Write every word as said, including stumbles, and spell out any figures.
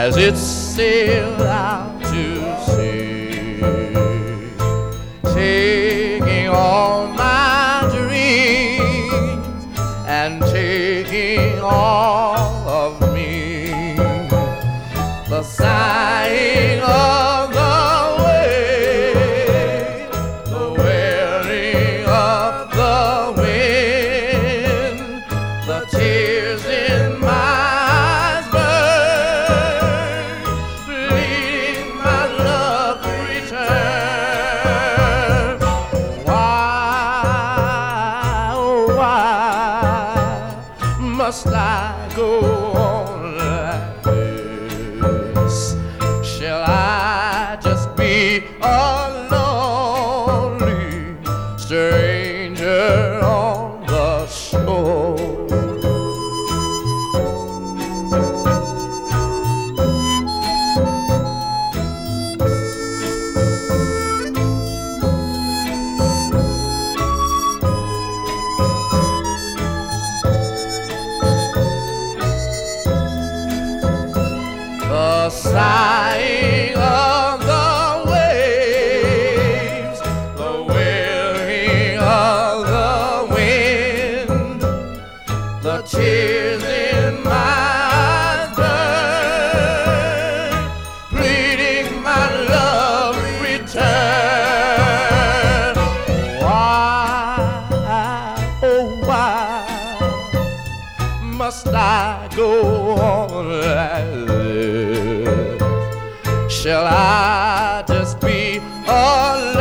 as it sailed out to sea, taking all my dreams and taking all of me. The sighing of the wave, the wailing of the wind, the tears in my eyes burn, bleeding my love to return. Why, oh why must I go on like this? Shall I just be a lonely stranger on the shore? The sighing of the waves, the wailing of the wind, the tears in my eyes burn, pleading my love return. Why, oh why must I go on like this? Shall I just be a